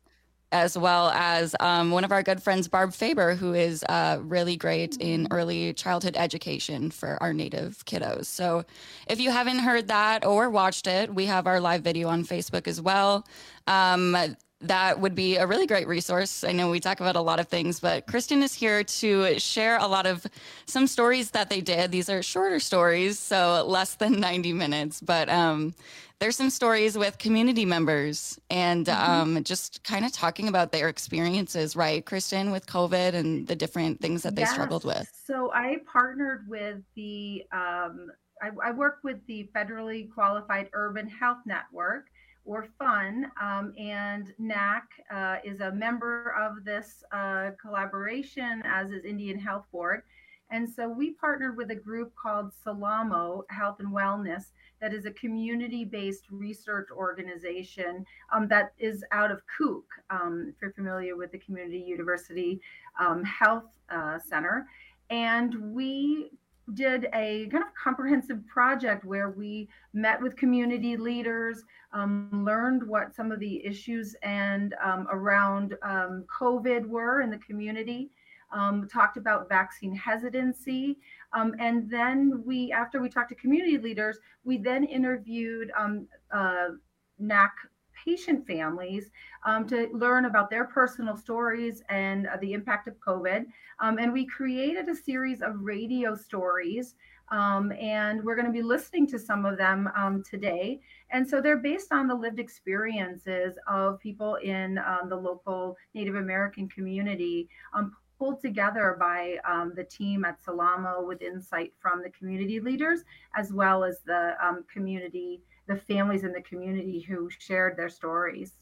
as well as um, one of our good friends, Barb Faber, who is uh, really great in early childhood education for our Native kiddos. So if you haven't heard that or watched it, we have our live video on Facebook as well. Um, that would be a really great resource. I know we talk about a lot of things, but Kristen is here to share a lot of some stories that they did. These are shorter stories, so less than ninety minutes, but um, there's some stories with community members and mm-hmm. um, just kind of talking about their experiences, right, Kristen, with COVID and the different things that they yes. struggled with. So I partnered with the, um, I, I work with the Federally Qualified Urban Health Network, or FUN, um, and N A C uh, is a member of this uh, collaboration, as is Indian Health Board. And so we partnered with a group called Salamo Health and Wellness, that is a community-based research organization um, that is out of Kook, um, if you're familiar with the Community University um, Health uh, Center. And we did a kind of comprehensive project where we met with community leaders, um, learned what some of the issues and um, around um, COVID were in the community, um, talked about vaccine hesitancy. Um, and then we, after we talked to community leaders, we then interviewed um, uh, N A C patient families um, to learn about their personal stories and uh, the impact of COVID. Um, and we created a series of radio stories, um, and we're going to be listening to some of them um, today. And so they're based on the lived experiences of people in um, the local Native American community, um, pulled together by um, the team at Salamo with insight from the community leaders, as well as the um, community the families in the community who shared their stories.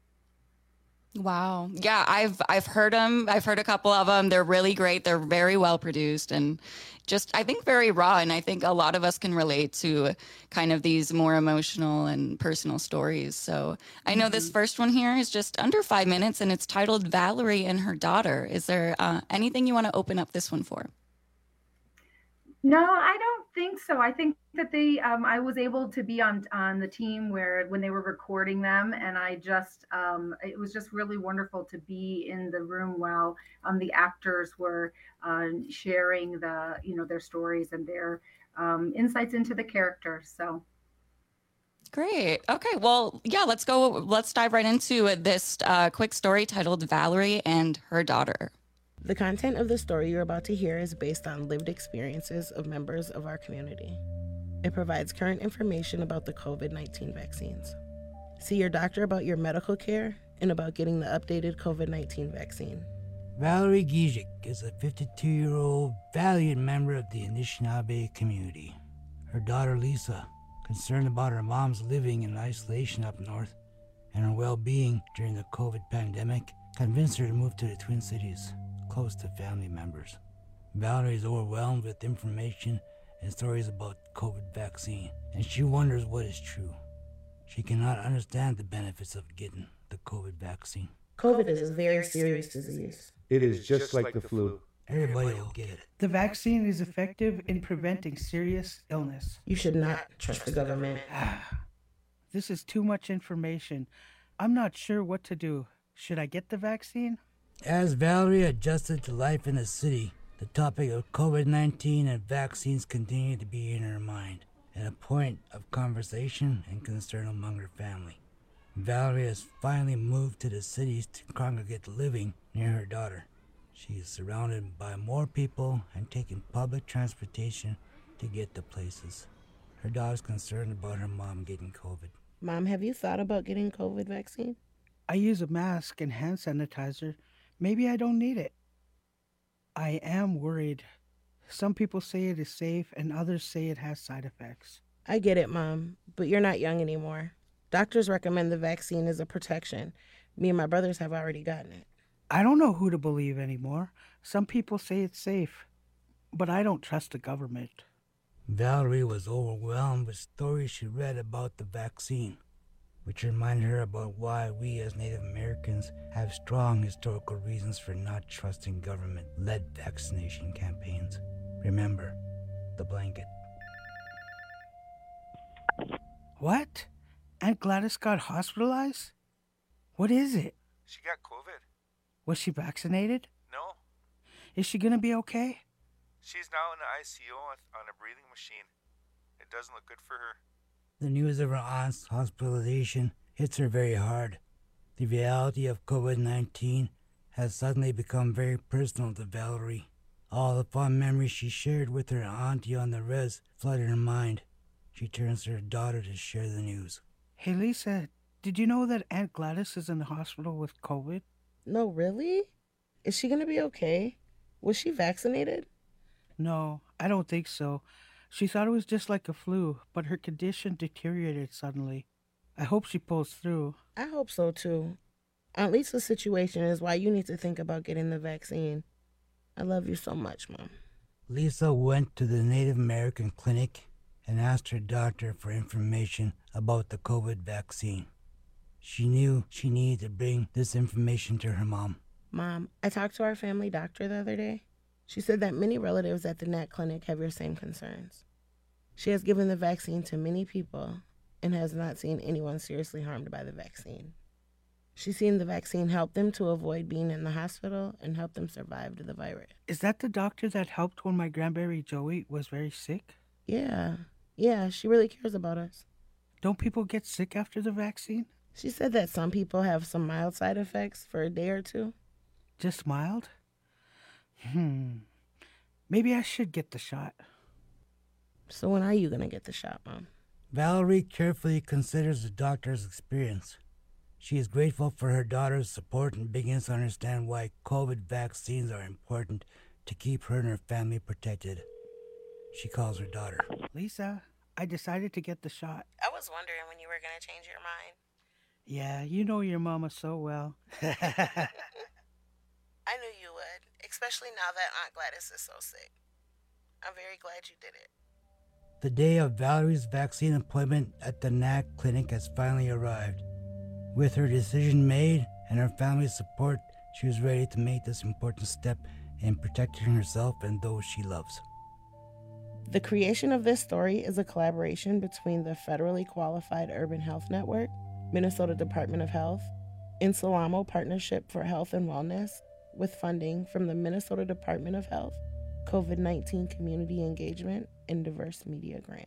Wow. Yeah, I've I've heard them. I've heard a couple of them. They're really great. They're very well produced and just, I think, very raw. And I think a lot of us can relate to kind of these more emotional and personal stories. So I know mm-hmm. this first one here is just under five minutes and it's titled Valerie and Her Daughter. Is there uh, anything you want to open up this one for? No, I don't think so. I think that they, um, I was able to be on on the team where when they were recording them, and I just, um, it was just really wonderful to be in the room while um, the actors were uh, sharing the, you know, their stories and their um, insights into the characters. So. Great. Okay. Well, yeah, let's go. Let's dive right into this uh, quick story titled Valerie and Her Daughter. The content of the story you're about to hear is based on lived experiences of members of our community. It provides current information about the COVID nineteen vaccines. See your doctor about your medical care and about getting the updated COVID nineteen vaccine. Valerie Gizik is a fifty-two-year-old valiant member of the Anishinaabe community. Her daughter Lisa, concerned about her mom's living in isolation up north and her well-being during the COVID pandemic, convinced her to move to the Twin Cities, close to family members. Valerie is overwhelmed with information and stories about COVID vaccine, and she wonders what is true. She cannot understand the benefits of getting the COVID vaccine. COVID is a very serious disease. It is just like the flu. Everybody will get it. The vaccine is effective in preventing serious illness. You should not trust the government. This is too much information. I'm not sure what to do. Should I get the vaccine? As Valerie adjusted to life in the city, the topic of COVID nineteen and vaccines continued to be in her mind, and a point of conversation and concern among her family. Valerie has finally moved to the cities to congregate living near her daughter. She is surrounded by more people and taking public transportation to get to places. Her daughter's concerned about her mom getting COVID. Mom, have you thought about getting COVID vaccine? I use a mask and hand sanitizer. Maybe I don't need it. I am worried. Some people say it is safe and others say it has side effects. I get it, Mom, but you're not young anymore. Doctors recommend the vaccine as a protection. Me and my brothers have already gotten it. I don't know who to believe anymore. Some people say it's safe, but I don't trust the government. Valerie was overwhelmed with stories she read about the vaccine, which reminded her about why we as Native Americans have strong historical reasons for not trusting government-led vaccination campaigns. Remember, the blanket. What? Aunt Gladys got hospitalized? What is it? She got COVID. Was she vaccinated? No. Is she gonna be okay? She's now in the I C U on a breathing machine. It doesn't look good for her. The news of her aunt's hospitalization hits her very hard. The reality of COVID nineteen has suddenly become very personal to Valerie. All the fond memories she shared with her auntie on the res flooded her mind. She turns to her daughter to share the news. Hey, Lisa, did you know that Aunt Gladys is in the hospital with COVID? No, really? Is she gonna be okay? Was she vaccinated? No, I don't think so. She thought it was just like a flu, but her condition deteriorated suddenly. I hope she pulls through. I hope so, too. Aunt Lisa's situation is why you need to think about getting the vaccine. I love you so much, Mom. Lisa went to the Native American clinic and asked her doctor for information about the COVID vaccine. She knew she needed to bring this information to her mom. Mom, I talked to our family doctor the other day. She said that many relatives at the N A C clinic have your same concerns. She has given the vaccine to many people and has not seen anyone seriously harmed by the vaccine. She's seen the vaccine help them to avoid being in the hospital and help them survive the virus. Is that the doctor that helped when my grandberry Joey was very sick? Yeah, yeah, she really cares about us. Don't people get sick after the vaccine? She said that some people have some mild side effects for a day or two. Just mild? Hmm. Maybe I should get the shot. So when are you going to get the shot, Mom? Valerie carefully considers the doctor's experience. She is grateful for her daughter's support and begins to understand why COVID vaccines are important to keep her and her family protected. She calls her daughter. Lisa, I decided to get the shot. I was wondering when you were going to change your mind. Yeah, you know your mama so well. I knew you would, especially now that Aunt Gladys is so sick. I'm very glad you did it. The day of Valerie's vaccine appointment at the N A C clinic has finally arrived. With her decision made and her family's support, she was ready to make this important step in protecting herself and those she loves. The creation of this story is a collaboration between the Federally Qualified Urban Health Network, Minnesota Department of Health, Insalamo Partnership for Health and Wellness, with funding from the Minnesota Department of Health, COVID nineteen Community Engagement, and Diverse Media Grant.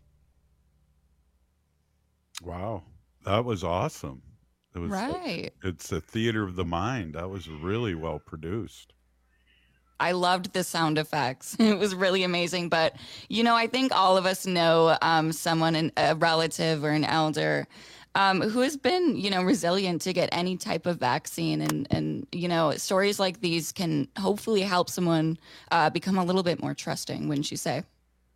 Wow, that was awesome. It was, right. It's a theater of the mind. That was really well produced. I loved the sound effects. It was really amazing. But, you know, I think all of us know um, someone, an, a relative or an elder um, who has been, you know, resilient to get any type of vaccine. And, and you know, stories like these can hopefully help someone uh, become a little bit more trusting, wouldn't you say?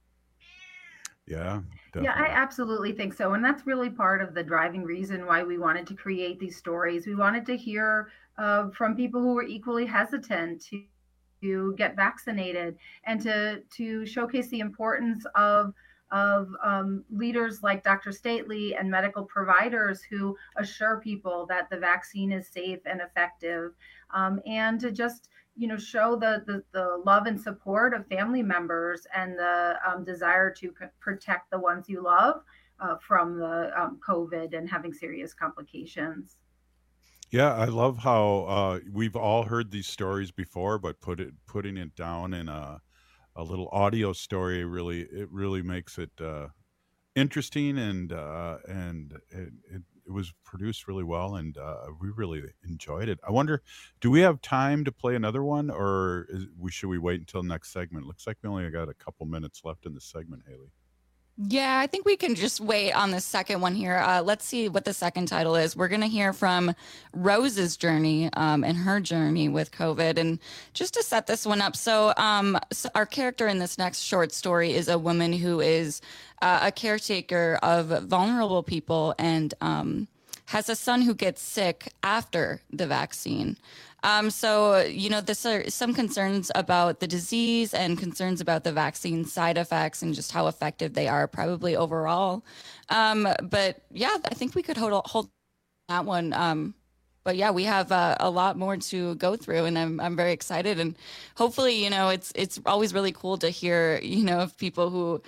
Yeah. Definitely. Yeah, I absolutely think so. And that's really part of the driving reason why we wanted to create these stories. We wanted to hear uh, from people who were equally hesitant to, to get vaccinated and to, to showcase the importance of, of um, leaders like Doctor Stately and medical providers who assure people that the vaccine is safe and effective, um, and to just you know, show the, the, the love and support of family members and the um, desire to c- protect the ones you love uh, from the um, COVID and having serious complications. Yeah, I love how uh, we've all heard these stories before, but put it putting it down in a a little audio story really it really makes it uh, interesting, and uh, and it, it it was produced really well, and uh, we really enjoyed it. I wonder, do we have time to play another one, or is, we should we wait until next segment? Looks like we only got a couple minutes left in the segment, Haley. Yeah, I think we can just wait on the second one here. Uh, let's see what the second title is. We're going to hear from Rose's journey um, and her journey with COVID. And just to set this one up, so, um, so our character in this next short story is a woman who is uh, a caretaker of vulnerable people and um, has a son who gets sick after the vaccine. Um, so, you know, this are some concerns about the disease and concerns about the vaccine side effects and just how effective they are probably overall. Um, but yeah, I think we could hold, hold that one. Um, but yeah, we have uh, a lot more to go through, and I'm I'm very excited. And hopefully, you know, it's it's always really cool to hear, you know, of people who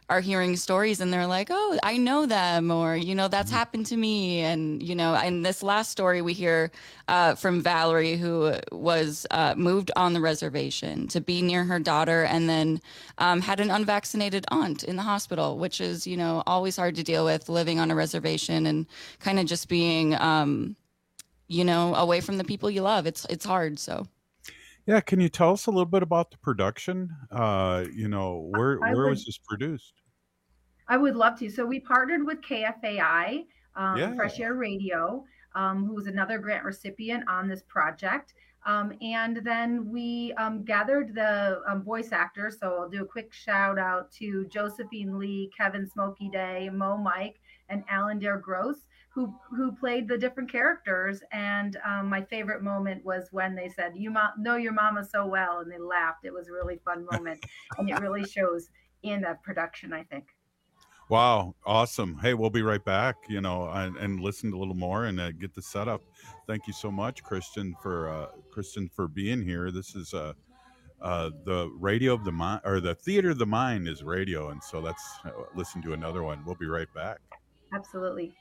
are hearing stories and they're like, oh, I know them, or, you know, that's Mm-hmm. happened to me. And, you know, and this last story we hear uh, from Valerie, who was uh, moved on the reservation to be near her daughter, and then um, had an unvaccinated aunt in the hospital, which is, you know, always hard to deal with, living on a reservation and kind of just being, um, you know, away from the people you love. It's, it's hard. So. Yeah, can you tell us a little bit about the production? Uh, you know, where I where would- was this produced? I would love to. So we partnered with K F A I, um, Yeah. Fresh Air Radio, um, who was another grant recipient on this project. Um, and then we um, gathered the um, voice actors. So I'll do a quick shout out to Josephine Lee, Kevin Smokey Day, Mo Mike, and Alan Dare Gross, who who played the different characters. And um, my favorite moment was when they said, "You mo- know your mama so well," and they laughed. It was a really fun moment, and it really shows in the production, I think. Wow, awesome. Hey, we'll be right back, you know, and, and listen a little more and uh, get the setup. Thank you so much, Kristen, for uh, Kristen for being here. This is uh, uh, the radio of the mind, or the theater of the mind is radio. And so let's uh, listen to another one. We'll be right back. Absolutely.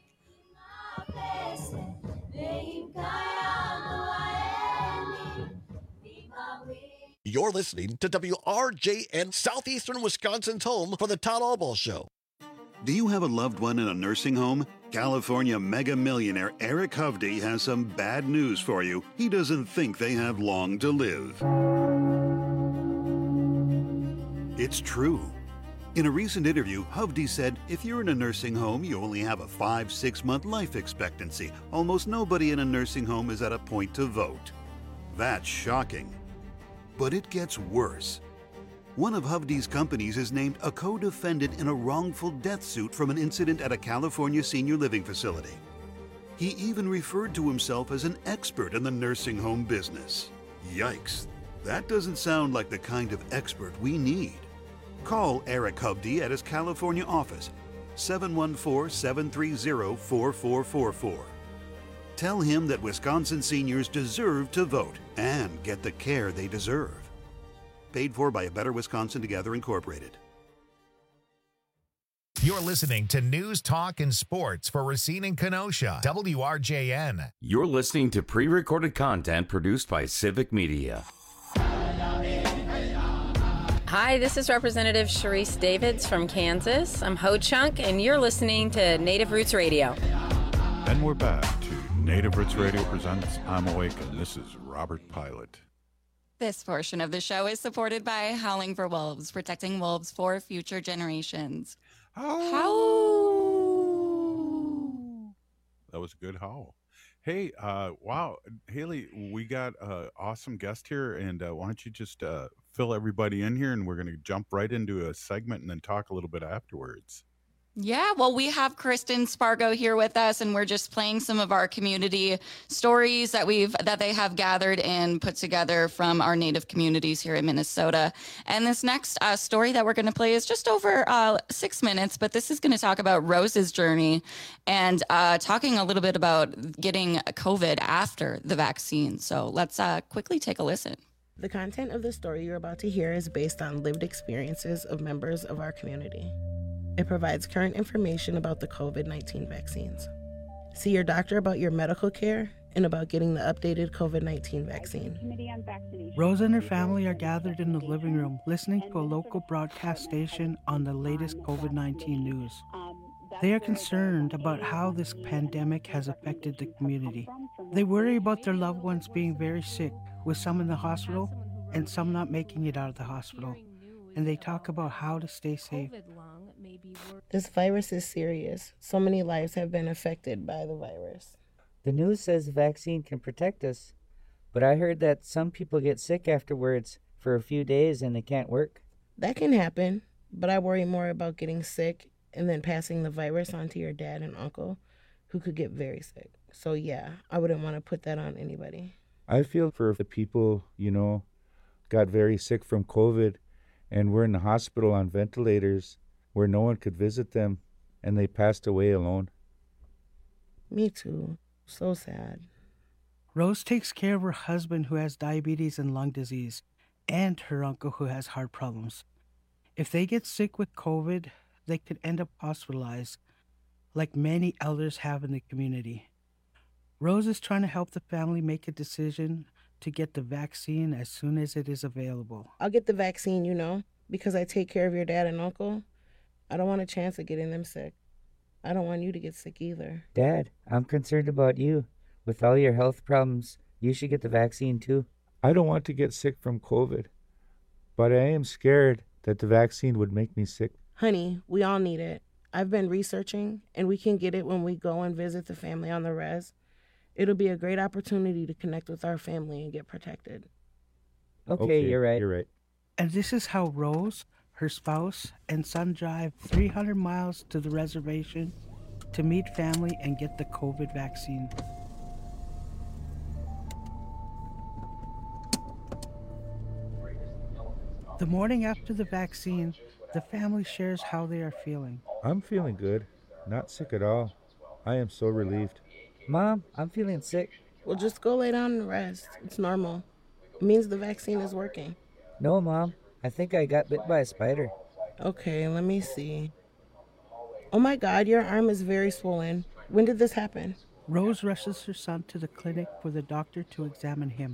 You're listening to W R J N, Southeastern Wisconsin's home for the Todd Albaugh Show. Do you have a loved one in a nursing home? California mega millionaire Eric Hovde has some bad news for you. He doesn't think they have long to live. It's true. In a recent interview, Hovde said, if you're in a nursing home, you only have a five, six month life expectancy. Almost nobody in a nursing home is at a point to vote. That's shocking. But it gets worse. One of Hovde's companies is named a co-defendant in a wrongful death suit from an incident at a California senior living facility. He even referred to himself as an expert in the nursing home business. Yikes, that doesn't sound like the kind of expert we need. Call Eric Hovde at his California office, seven one four, seven three zero, four four four four. Tell him that Wisconsin seniors deserve to vote and get the care they deserve. Paid for by A Better Wisconsin Together Incorporated. You're listening to News, Talk, and Sports for Racine and Kenosha, W R J N. You're listening to pre-recorded content produced by Civic Media. Hi, this is Representative Sharice Davids from Kansas. I'm Ho Chunk, and you're listening to Native Roots Radio. And we're back to Native Roots Radio presents I'm Awake, and this is Robert Pilot. This portion of the show is supported by Howling for Wolves, protecting wolves for future generations. Howl. That was a good howl. Hey, uh, wow, Haley, we got an awesome guest here, and uh, why don't you just uh, fill everybody in here, and we're going to jump right into a segment and then talk a little bit afterwards. Yeah, well, we have Kristen Spargo here with us, and we're just playing some of our community stories that we've that they have gathered and put together from our Native communities here in Minnesota. And this next uh, story that we're going to play is just over uh, six minutes, but this is going to talk about Rose's journey and uh, talking a little bit about getting COVID after the vaccine. So let's uh, quickly take a listen. The content of the story you're about to hear is based on lived experiences of members of our community. It provides current information about the COVID nineteen vaccines. See your doctor about your medical care and about getting the updated COVID nineteen vaccine. Rose and her family are gathered in the living room listening to a local broadcast station on the latest COVID nineteen news. They are concerned about how this pandemic has affected the community. They worry about their loved ones being very sick, with some in the hospital and some not making it out of the hospital. And they talk about how to stay safe. This virus is serious. So many lives have been affected by the virus. The news says the vaccine can protect us, but I heard that some people get sick afterwards for a few days and they can't work. That can happen, but I worry more about getting sick and then passing the virus on to your dad and uncle, who could get very sick. So yeah, I wouldn't want to put that on anybody. I feel for the people, you know, got very sick from COVID and were in the hospital on ventilators where no one could visit them, and they passed away alone. Me too. So sad. Rose takes care of her husband who has diabetes and lung disease, and her uncle who has heart problems. If they get sick with COVID, they could end up hospitalized, like many elders have in the community. Rose is trying to help the family make a decision to get the vaccine as soon as it is available. I'll get the vaccine, you know, because I take care of your dad and uncle. I don't want a chance of getting them sick. I don't want you to get sick either. Dad, I'm concerned about you. With all your health problems, you should get the vaccine too. I don't want to get sick from COVID, but I am scared that the vaccine would make me sick. Honey, we all need it. I've been researching, and we can get it when we go and visit the family on the res. It'll be a great opportunity to connect with our family and get protected. Okay, okay, you're right. You're right. And this is how Rose, her spouse, and son drive three hundred miles to the reservation to meet family and get the COVID vaccine. The morning after the vaccine, the family shares how they are feeling. I'm feeling good. Not sick at all. I am so relieved. Mom, I'm feeling sick. Well, just go lay down and rest. It's normal. It means the vaccine is working. No, Mom. I think I got bit by a spider. Okay, let me see. Oh my God, your arm is very swollen. When did this happen? Rose rushes her son to the clinic for the doctor to examine him.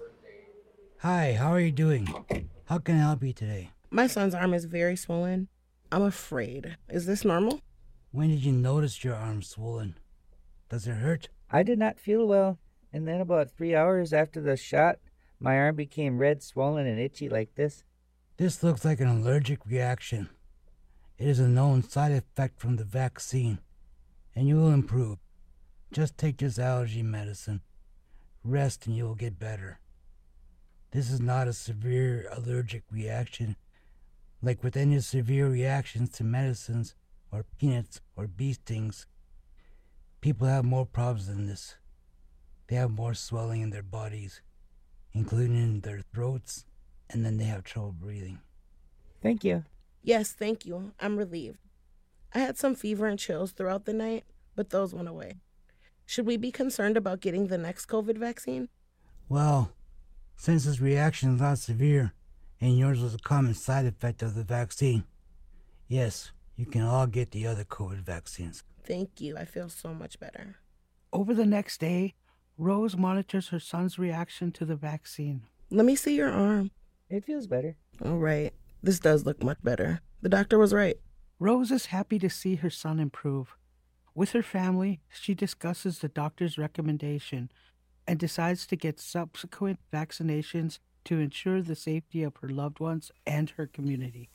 Hi, how are you doing? How can I help you today? My son's arm is very swollen. I'm afraid. Is this normal? When did you notice your arm swollen? Does it hurt? I did not feel well, and then about three hours after the shot, my arm became red, swollen, and itchy like this. This looks like an allergic reaction. It is a known side effect from the vaccine, and you will improve. Just take this allergy medicine. Rest and you will get better. This is not a severe allergic reaction, like with any severe reactions to medicines or peanuts or bee stings. People have more problems than this. They have more swelling in their bodies, including in their throats, and then they have trouble breathing. Thank you. Yes, thank you. I'm relieved. I had some fever and chills throughout the night, but those went away. Should we be concerned about getting the next COVID vaccine? Well, since this reaction is not severe, and yours was a common side effect of the vaccine, yes, you can all get the other COVID vaccines. Thank you. I feel so much better. Over the next day, Rose monitors her son's reaction to the vaccine. Let me see your arm. It feels better. All right. This does look much better. The doctor was right. Rose is happy to see her son improve. With her family, she discusses the doctor's recommendation and decides to get subsequent vaccinations to ensure the safety of her loved ones and her community.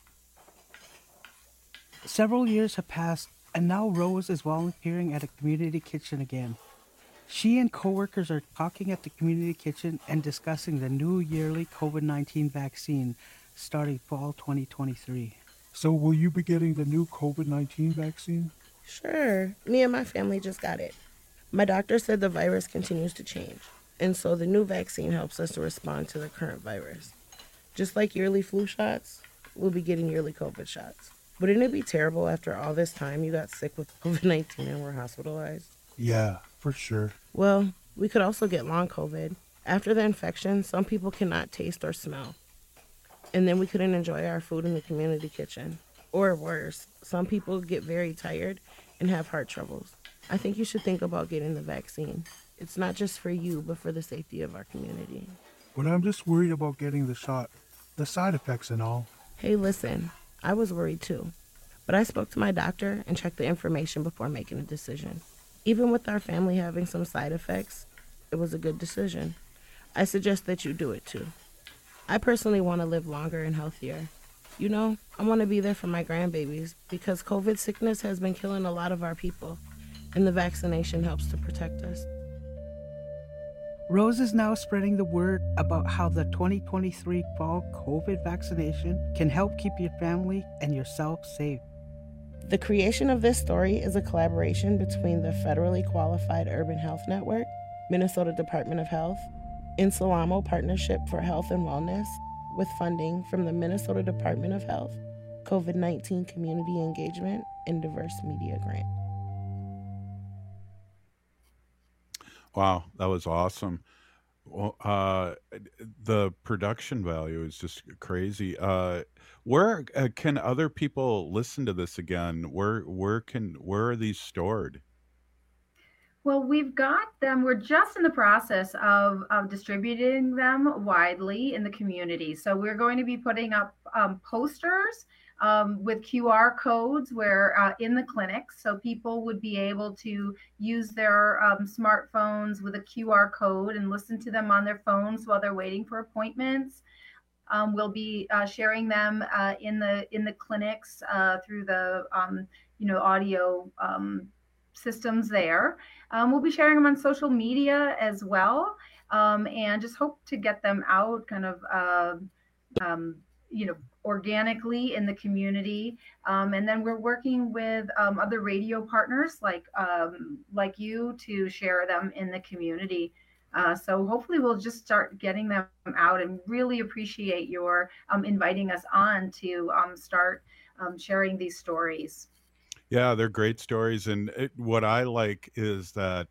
Several years have passed, and now Rose is volunteering at a community kitchen again. She and coworkers are talking at the community kitchen and discussing the new yearly COVID nineteen vaccine starting fall twenty twenty-three. So will you be getting the new COVID nineteen vaccine? Sure. Me and my family just got it. My doctor said the virus continues to change, and so the new vaccine helps us to respond to the current virus. Just like yearly flu shots, we'll be getting yearly COVID shots. Wouldn't it be terrible after all this time you got sick with COVID nineteen and were hospitalized? Yeah, for sure. Well, we could also get long COVID. After the infection, some people cannot taste or smell. And then we couldn't enjoy our food in the community kitchen. Or worse, some people get very tired and have heart troubles. I think you should think about getting the vaccine. It's not just for you, but for the safety of our community. But I'm just worried about getting the shot, the side effects and all. Hey, listen, I was worried too. But I spoke to my doctor and checked the information before making a decision. Even with our family having some side effects, it was a good decision. I suggest that you do it too. I personally want to live longer and healthier. You know, I want to be there for my grandbabies because COVID sickness has been killing a lot of our people, and the vaccination helps to protect us. Rose is now spreading the word about how the twenty twenty-three fall COVID vaccination can help keep your family and yourself safe. The creation of this story is a collaboration between the Federally Qualified Urban Health Network, Minnesota Department of Health, Insalamo Partnership for Health and Wellness, with funding from the Minnesota Department of Health, COVID nineteen Community Engagement, and Diverse Media Grant. Wow, that was awesome. Well, uh, the production value is just crazy. Uh, where uh, can other people listen to this again? Where where can where are these stored? Well, we've got them. We're just in the process of, of distributing them widely in the community. So we're going to be putting up um, posters um, with Q R codes where uh, in the clinics, so people would be able to use their um, smartphones with a Q R code and listen to them on their phones while they're waiting for appointments. Um, we'll be uh, sharing them uh, in the in the clinics uh, through the um, you know audio um, systems there. Um, we'll be sharing them on social media as well, um, and just hope to get them out kind of, uh, um, you know, organically in the community. Um, and then we're working with um, other radio partners like um, like you to share them in the community. Uh, so hopefully we'll just start getting them out, and really appreciate your um, inviting us on to um, start um, sharing these stories. Yeah, they're great stories, and it, what I like is that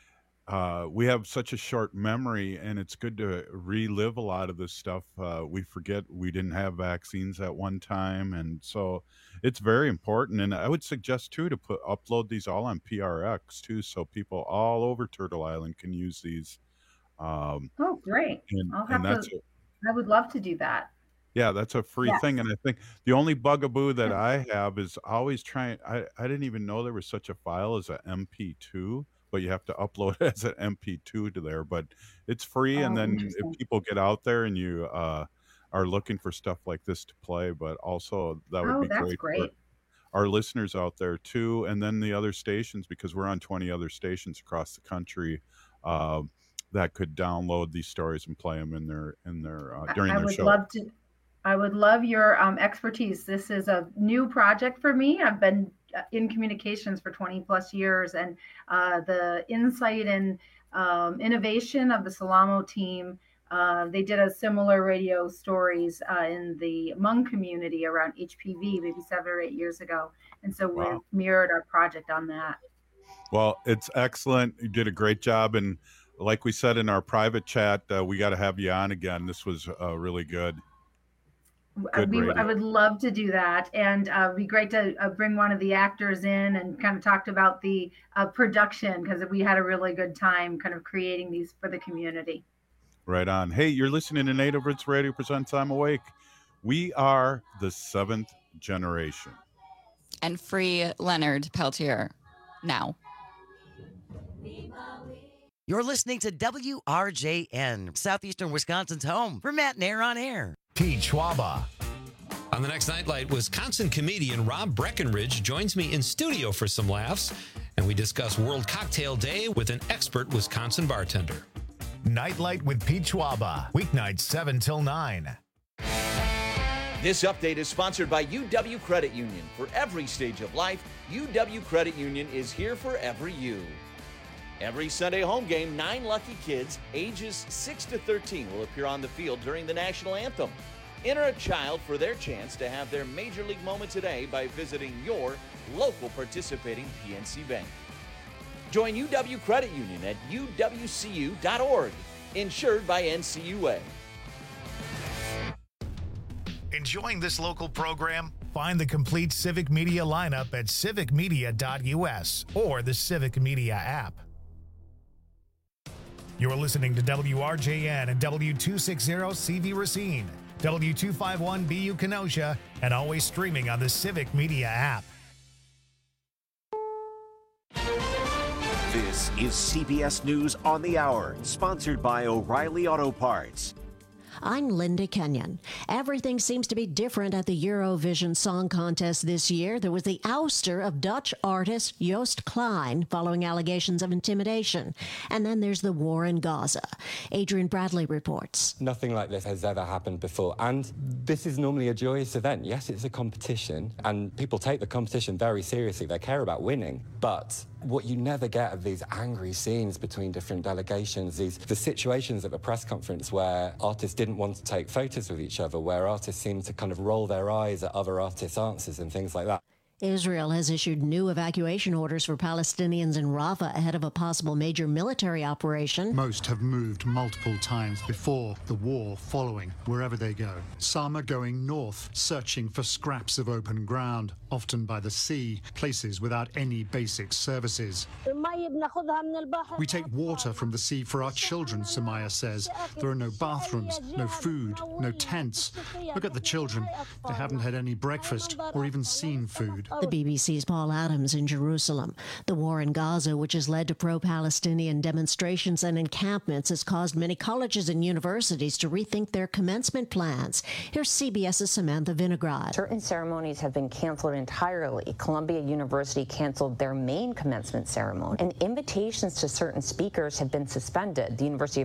uh, we have such a short memory, and it's good to relive a lot of this stuff. Uh, we forget we didn't have vaccines at one time, and so it's very important. And I would suggest too to put upload these all on P R X too, so people all over Turtle Island can use these. Um, Oh, great! and I'll have and that's to. a, I would love to do that. yeah, that's a free Yes. thing. And I think the only bugaboo that I have is always trying. I, I didn't even know there was such a file as a M P two, but you have to upload it as an M P two to there. But it's free. And Oh, then interesting. if people get out there and you uh, are looking for stuff like this to play, but also that would Oh, be that's great for great. our listeners out there too. And then the other stations, because we're on twenty other stations across the country. Uh, that could download these stories and play them in their in their uh, I during I their would show. love to. I would love your um, expertise. This is a new project for me. I've been uh, in communications for twenty plus years, and uh, the insight and um, innovation of the Salamo team. Uh, they did a similar radio stories uh, in the Hmong community around H P V maybe seven or eight years ago, and so we Wow. mirrored our project on that. Well, it's excellent. You did a great job. And like we said in our private chat, uh, we got to have you on again. This was uh, really good. I- Good we, I radio. would love to do that, and uh, it'd be great to uh, bring one of the actors in and kind of talked about the uh, production, because we had a really good time kind of creating these for the community. Right on. Hey, you're listening to Native Roots Radio Presents I'm Awake. We are the seventh generation. And free Leonard Peltier now. You're listening to W R J N, Southeastern Wisconsin's home for Matt Nair on Air. Pete Schwaba. On the next Nightlight, Wisconsin comedian Rob Breckenridge joins me in studio for some laughs, and we discuss World Cocktail Day with an expert Wisconsin bartender. Nightlight with Pete Schwaba. Weeknights seven till nine. This update is sponsored by U W Credit Union. For every stage of life, U W Credit Union is here for every you. Every Sunday home game, nine lucky kids ages six to thirteen will appear on the field during the national anthem. Enter a child for their chance to have their major league moment today by visiting your local participating P N C Bank. Join U W Credit Union at U W C U dot org, insured by N C U A. Enjoying this local program? Find the complete Civic Media lineup at civic media dot U S or the Civic Media app. You're listening to W R J N and W two sixty C V Racine, W two fifty-one B U Kenosha, and always streaming on the Civic Media app. This is C B S News on the Hour, sponsored by O'Reilly Auto Parts. I'm Linda Kenyon. Everything seems to be different at the Eurovision Song Contest this year. There was the ouster of Dutch artist Joost Klein following allegations of intimidation. And then there's the war in Gaza. Adrian Bradley reports. Nothing like this has ever happened before, and this is normally a joyous event. Yes, it's a competition, and people take the competition very seriously. They care about winning, but what you never get are these angry scenes between different delegations, these the situations at the press conference where artists didn't want to take photos with each other, where artists seemed to kind of roll their eyes at other artists' answers and things like that. Israel has issued new evacuation orders for Palestinians in Rafah ahead of a possible major military operation. Most have moved multiple times before the war, following wherever they go. Some are going north, searching for scraps of open ground, often by the sea, places without any basic services. We take water from the sea for our children, Samaya says. There are no bathrooms, no food, no tents. Look at the children. They haven't had any breakfast or even seen food. The B B C's Paul Adams in Jerusalem. The war in Gaza, which has led to pro-Palestinian demonstrations and encampments, has caused many colleges and universities to rethink their commencement plans. Here's CBS's Samantha Vinograd. Certain ceremonies have been canceled entirely. Columbia University canceled their main commencement ceremony, and invitations to certain speakers have been suspended. The University of